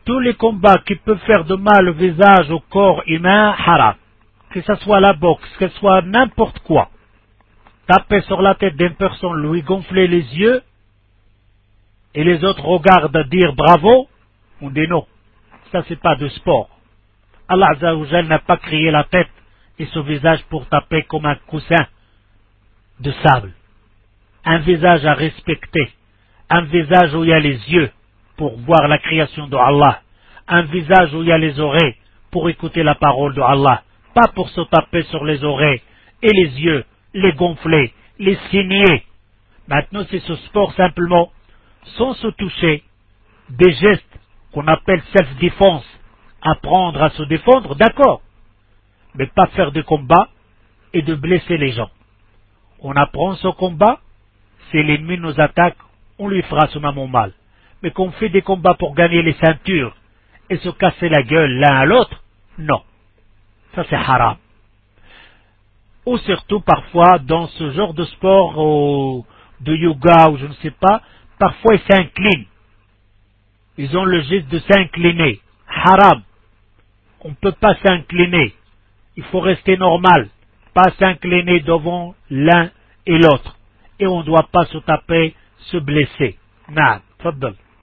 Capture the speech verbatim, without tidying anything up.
tous les combats qui peuvent faire de mal au visage, au corps humain, haram. Que ce soit la boxe, que ce soit n'importe quoi. Taper sur la tête d'une personne, lui gonfler les yeux, et les autres regardent dire bravo, on dit non. Ça c'est pas de sport. Allah Azza wa Jal n'a pas créé la tête et ce visage pour taper comme un coussin de sable. Un visage à respecter. Un visage où il y a les yeux pour voir la création de Allah. Un visage où il y a les oreilles pour écouter la parole de Allah. Pas pour se taper sur les oreilles et les yeux, les gonfler, les signer. Maintenant c'est ce sport simplement, sans se toucher, des gestes qu'on appelle self-défense, apprendre à se défendre, d'accord, mais pas faire de combat et de blesser les gens. On apprend ce combat, si l'ennemi nous attaque, on lui fera son amant mal. Mais qu'on fait des combats pour gagner les ceintures et se casser la gueule l'un à l'autre, non. Ça c'est haram. Ou surtout parfois dans ce genre de sport ou de yoga ou je ne sais pas, parfois ils s'inclinent. Ils ont le geste de s'incliner. Haram. On ne peut pas s'incliner. Il faut rester normal. Pas s'incliner devant l'un et l'autre. Et on ne doit pas se taper, se blesser. Naam, tfaddal.